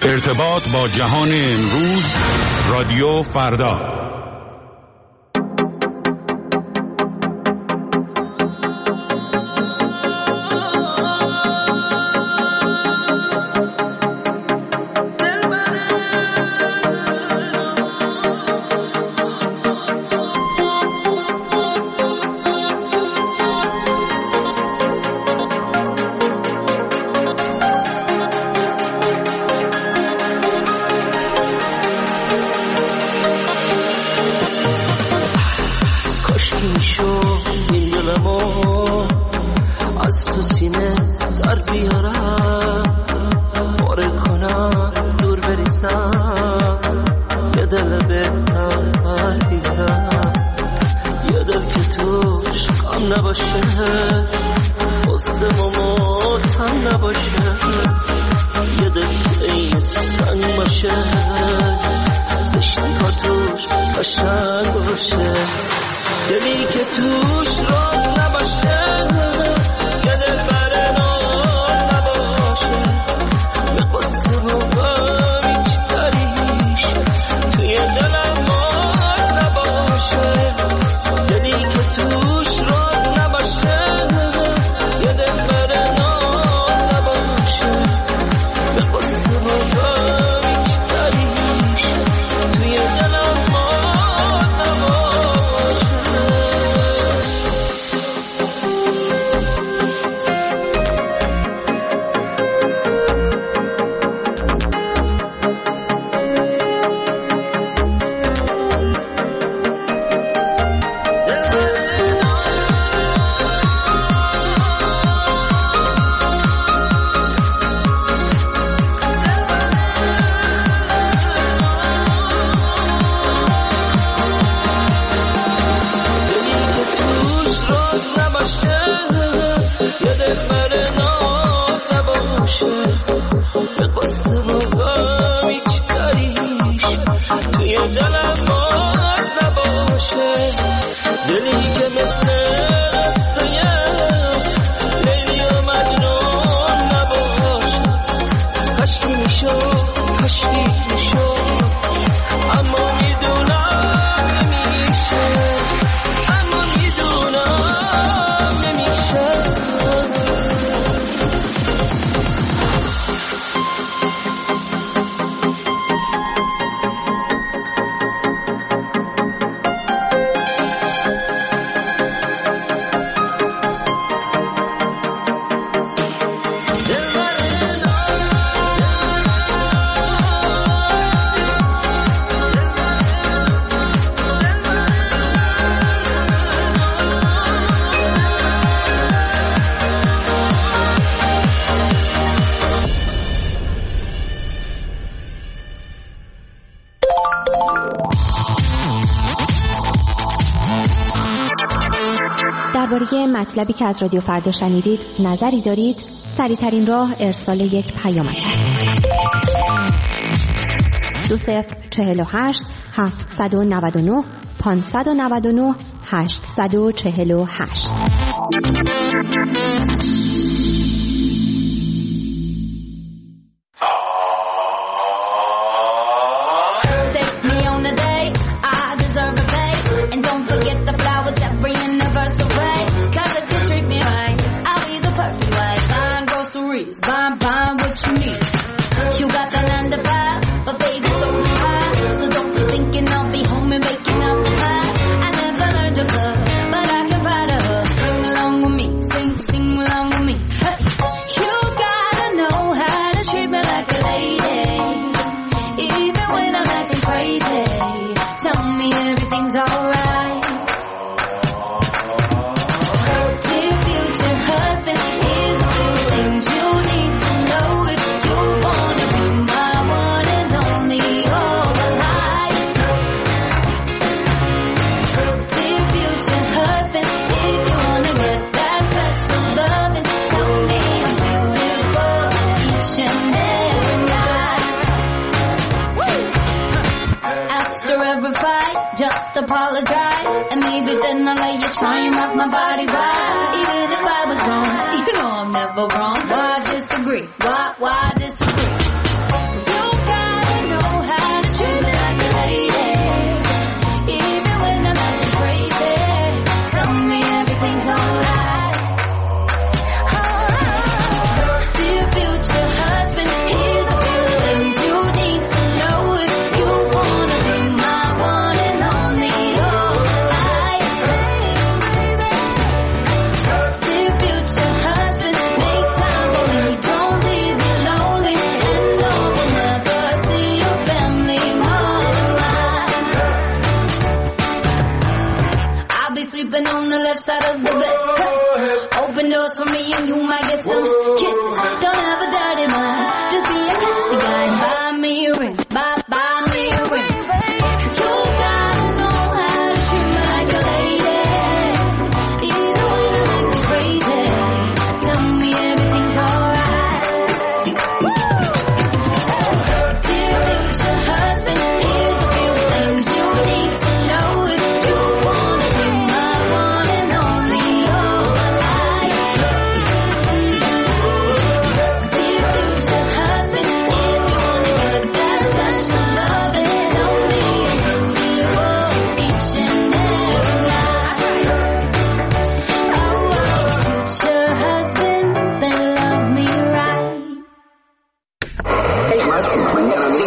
ارتباط با جهان امروز، رادیو فردا. درباره مطلبی که از رادیو فردا شنیدید نظری دارید؟ سریع‌ترین راه ارسال یک پیامک است. 2048 799 599 848. Apologize, and maybe then I'll let you try and rock my body right. Even if I was wrong, you know I'm never wrong. Why disagree? Why disagree? You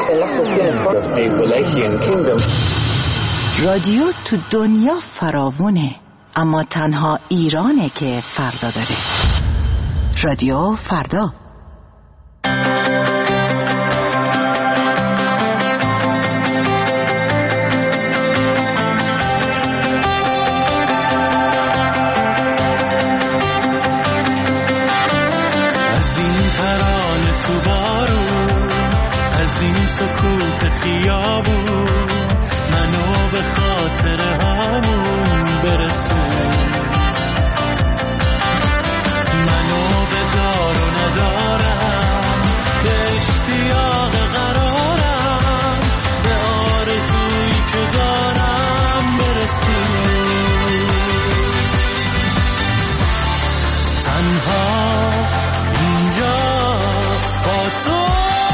رادیو تو دنیا فراوونه، اما تنها ایرانه که فردا داره. رادیو فردا. سکوت خیابون منو به خاطر همون برسون، منو به دار و ندارم، به اشتیاق قرارم، به آرزویی که دارم برسون. تنها اینجا با تو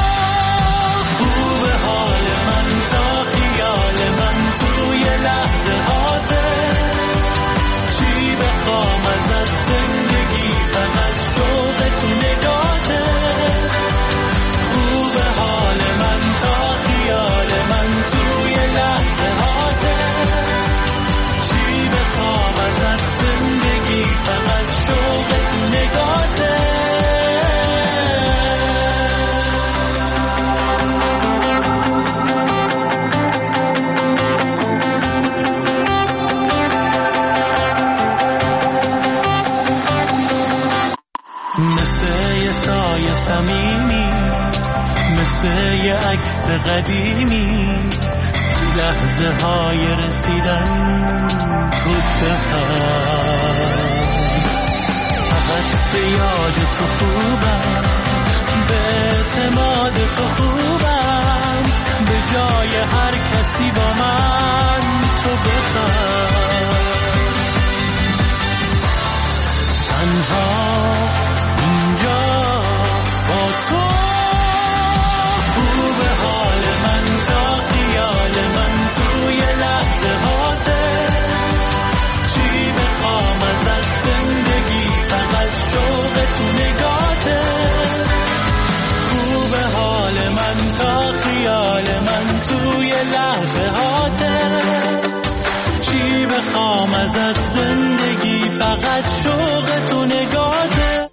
مثل یه عکس قدیمی، لحظه های رسیدن تو بخواه، فقط به یاد تو خوبم، به اعتماد تو خوبم، به جای هر کسی با من تو بخواه. تنها اینجا با تو بخوام ازت زندگی، فقط شوق تو نگاته.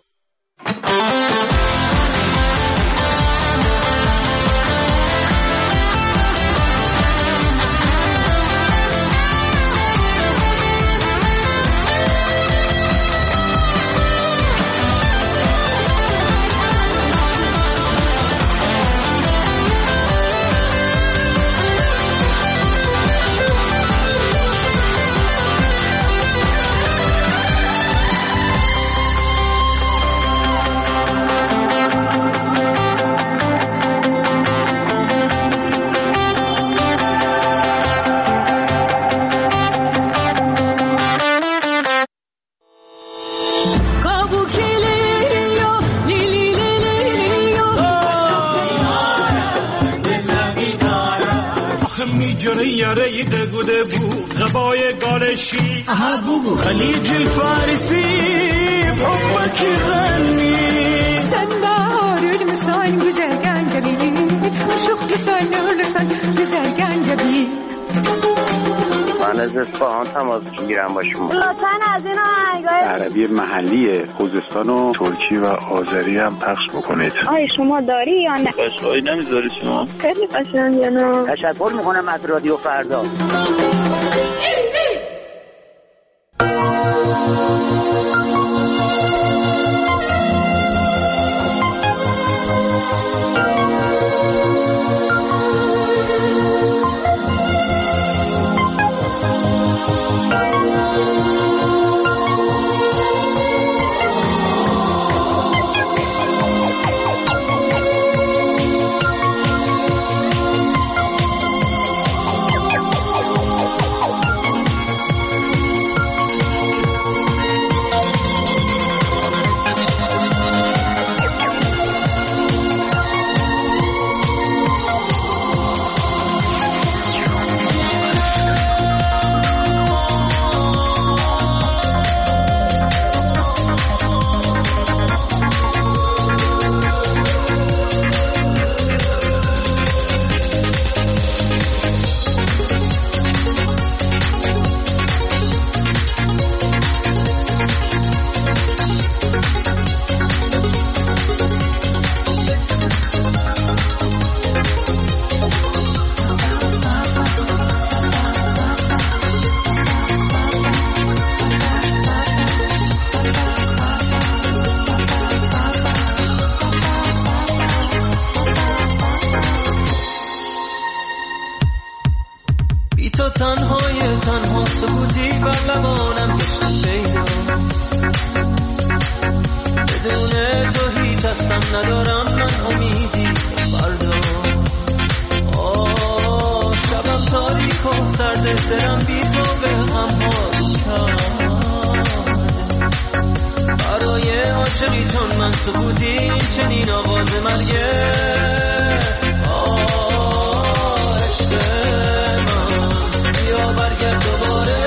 یاره دگوده بو غبای گالشی خلیج الفارسی بحبك غني سنبار المسان güzel ganjabi شوق لسان güzel ganjabi. من از اصفهان تماس میگیرم با شما. لطفاً از این آهنگای عربی محلی خوزستان و ترکی و آذری هم پخش بکنید. آیا شما داری یا نه؟ قشقایی نمیذاری شما؟ خیلی قشنگه. نه تشکر میکنم از رادیو فردا. تو تنهای تنها سکوتی بر لبانم گشت پیدا بدون تو هیچ هستم ندارم من امیدی فردا شبم تاریک و سرد دلم بی تو به غم ها کرد برای عاشقی چون من سکوتی این چنین آواز مرگه عشق من بیا برگرد دوباره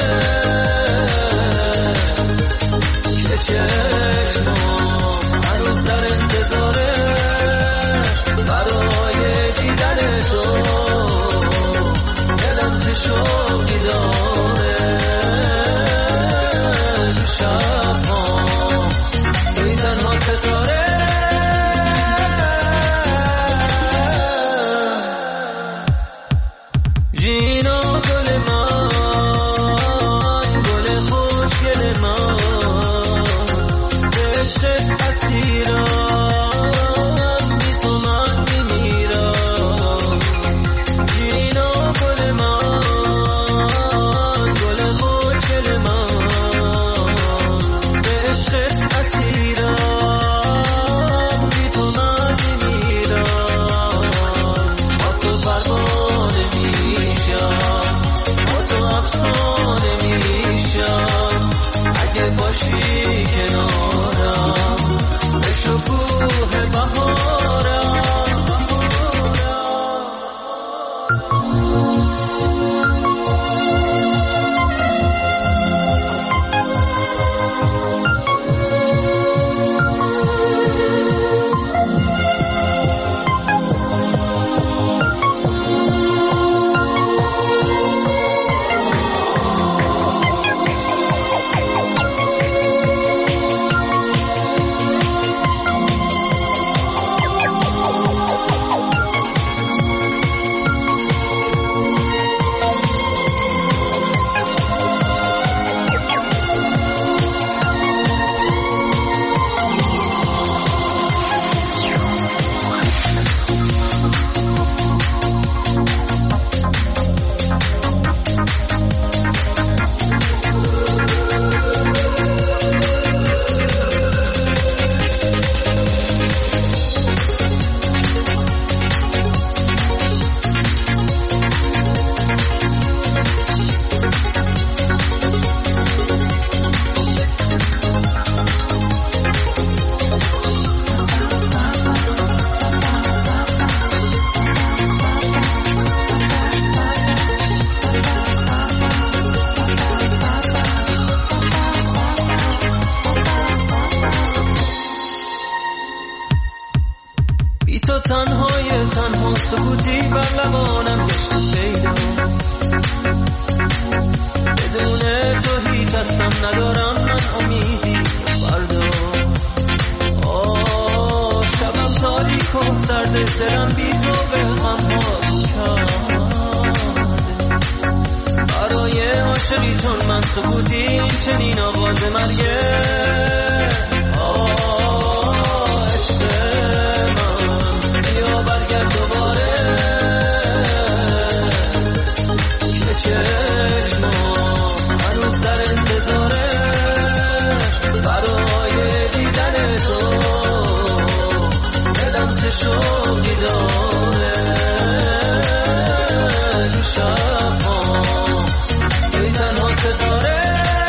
که چشمم هنوز در انتظاره برای دیدن تو دلم چه شوقی داره تو شبها توی تنها ستاره جینا گل من گل خوشگل من به عشقت اسیرم بی تو من میمیرم جینا گل من گل خوشگل من به عشقت اسیرم بی تو من میمیرم با تو پروانه میشم با تو افسانه میشم اگه باشی کنارم به شکوه بهارم بی تو تنهای تنها سکوتی بر لبانم گشت پیدا بدون تو هیچ هستم ندارم من امیدی فردا شبم تاریک و سرد دلم بی تو به غم ها کرد برای عاشقی چون من سکوتی این چنین آواز مرگه شوقی داره تو شبها توی تنها ستاره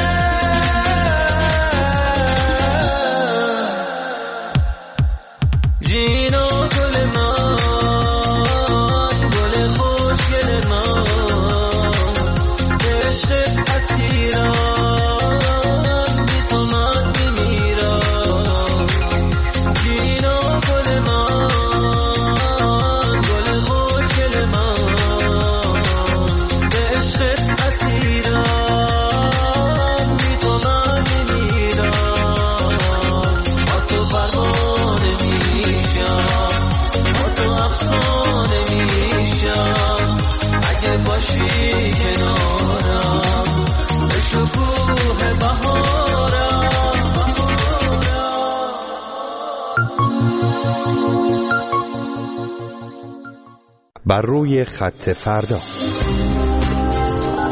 جینا گل من گل خوشگل من به عشقت اسیرم بی تو من میمیرم جینا گل من بر روی خط فردا.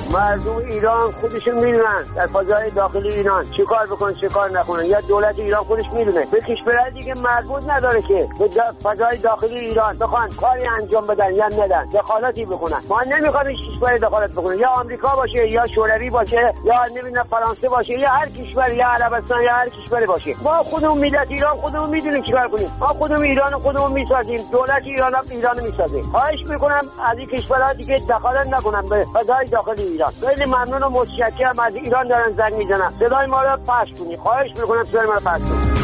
مردم ایران خودشون میدونن در فضای داخلی ایران چی کار بکنن چی کار نکنن، یا دولت ایران خودش میدونه. به کشورهای دیگه مربوط نداره که به فضای داخلی ایران بخوان کاری انجام بدن یا ندن، دخالتی بکنن. ما نمیخوایم هیچ کشوری دخالت بکنه، یا آمریکا باشه یا شوروی باشه یا نمیدونم فرانسه باشه یا هر کشور یا عربستان یا هر کشوری باشه. ما خودمون ملت ایران خودمون میدونیم چیکار کنیم. ما خودمون ایران خودمون میسازیم، دولت ایران هم ایران میسازه. خواهش میکنم از این کشورها دیگه دخالت نکنن به فضای داخلی ایران. خیلی ممنون و متشکرم از ایران دارن زنگ میزنن. صدای ما رو پخش کنید. خواهش میکنم صدای ما رو پخش کنید.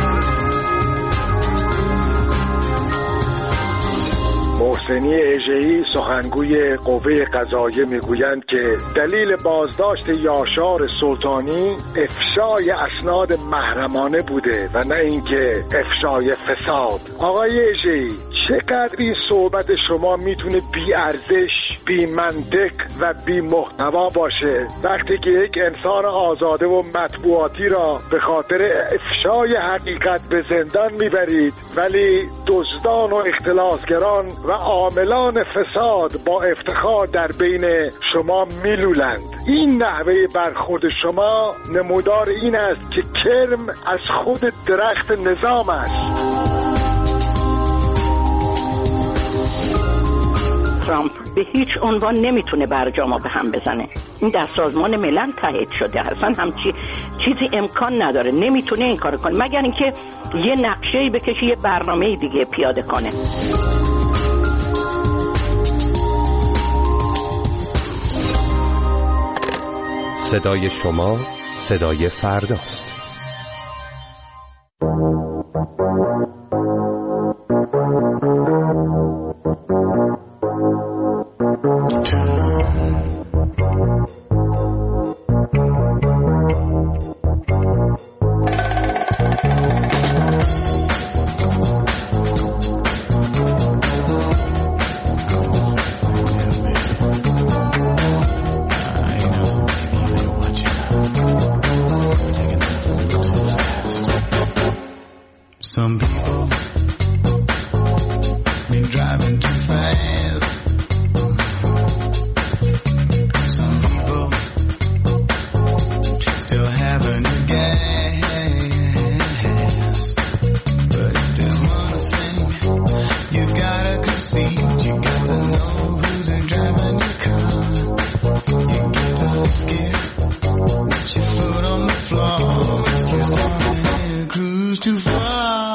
محسنی اژه‌ای سخنگوی قوه قضاییه میگویند که دلیل بازداشت یاشار سلطانی افشای اسناد محرمانه بوده و نه اینکه افشای فساد. آقای اژه‌ای، چقدر این صحبت شما میتونه بی ارزش، بی منطق و بی محتوا باشه وقتی که یک انسان آزاده و مطبوعاتی را به خاطر افشای حقیقت به زندان میبرید ولی دزدان و اختلاسگران و عاملان فساد با افتخار در بین شما میلولند. این نحوه برخورد شما نمودار این است که کرم از خود درخت نظام است. ترامپ به هیچ عنوان نمیتونه برجامو به هم بزنه. این در سازمان ملل تایید شده، اصلا همچی چیزی امکان نداره، نمیتونه این کارو کنه مگر اینکه یه نقشه‌ای بکشه، یه برنامه‌ای دیگه پیاده کنه. صدای شما صدای فرداست. Some people been driving too fast. Some people still having gas. But if there's one thing you gotta concede, you got to know who's driving your car. You got to get with your foot on the floor. Just don't cruise too far.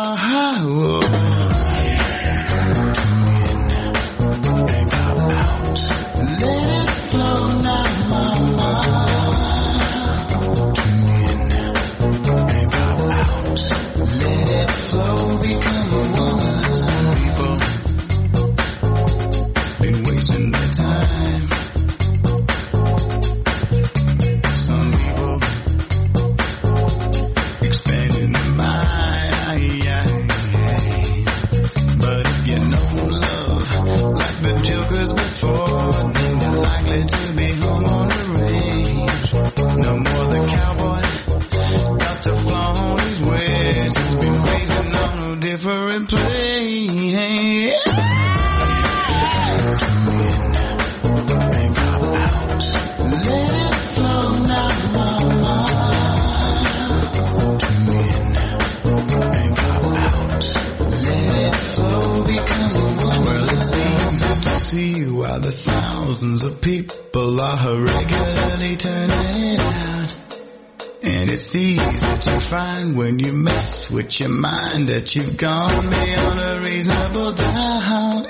Thousands of people are regularly turning it out. And it's easy to find when you mess with your mind that you've gone beyond a reasonable doubt.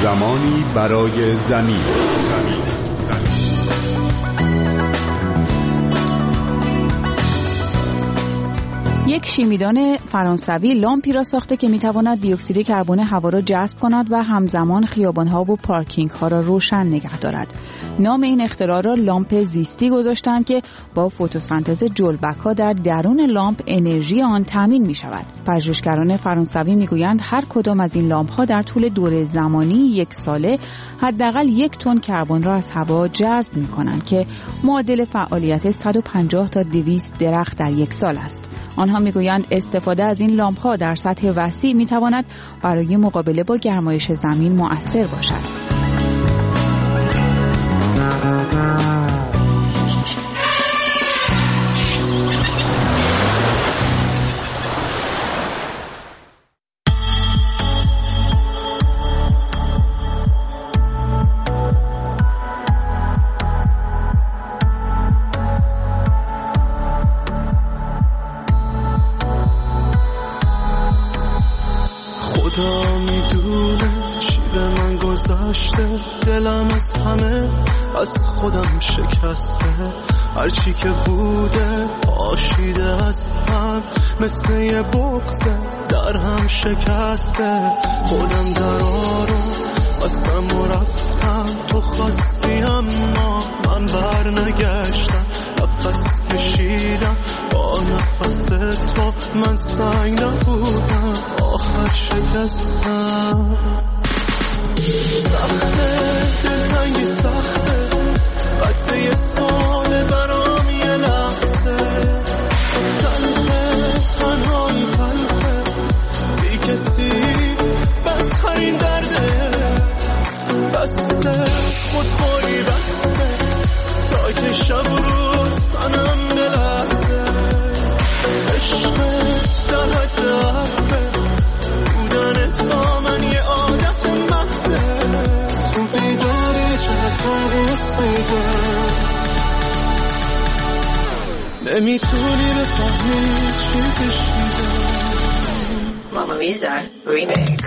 زمانی برای زمین. یک شیمیدان فرانسوی لامپی را ساخته که میتواند دی اکسید کربن هوا را جذب کند و همزمان خیابان‌ها و پارکینگ‌ها را روشن نگه دارد. نام این اختراع را لامپ زیستی گذاشتند که با فتوسنتز جلبک‌ها در درون لامپ انرژی آن تامین می‌شود. پژوهشگران فرانسوی می‌گویند هر کدام از این لامپ‌ها در طول دوره زمانی 1 ساله حداقل 1 تن کربن را از هوا جذب می‌کنند که معادل فعالیت 150 تا 200 درخت در 1 سال است. آنها میگویند استفاده از این لامپ‌ها در سطح وسیع میتواند برای مقابله با گرمایش زمین مؤثر باشد. خدا میدونه چی به من گذشته، دلم از همه از خودم شکسته، هرچی که بوده پاشیده از هم، مثل یه بغضه در هم شکسته. خودم در آروم بستم و رفتم، تو خواستی اما من بر نگشتم، نفس کشیدم با نفس تو، من سنگ نبودم آخر شکستم. سخته دلتنگی سخته، بعد یه سال برام یه لحظه، تنهایی تلخه، بی کسی بدترین درده، بسته خودخوری بسته، تا که شب و روز تنم بلحظه، عشقت در حد حرفه، بودنت با من یه عادت محضه، تو بیداری چقدر رسیدم، نمیتونی بفهمی چی کشیدم. Mama Lisa Remix.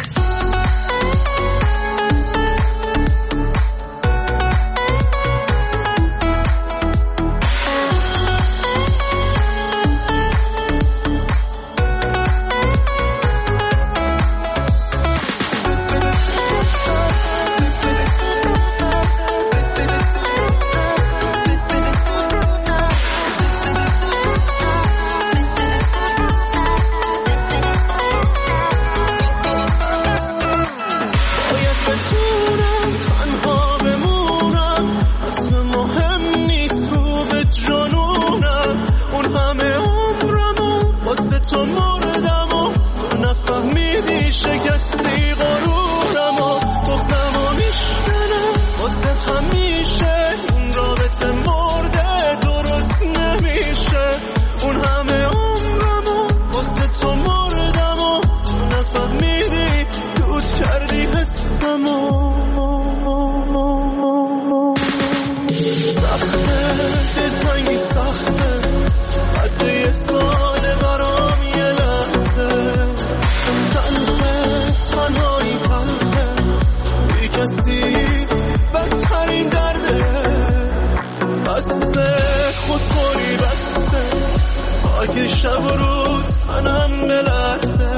شب و روز تنم بلرزه،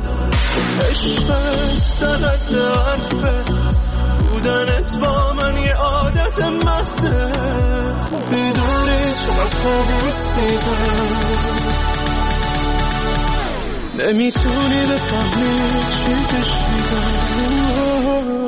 عشقت در حد حرفه، بودنت با من یه عادت محضه، بیداری چقدر رسیدم، نمیتونی بفهمی چی کشیدم.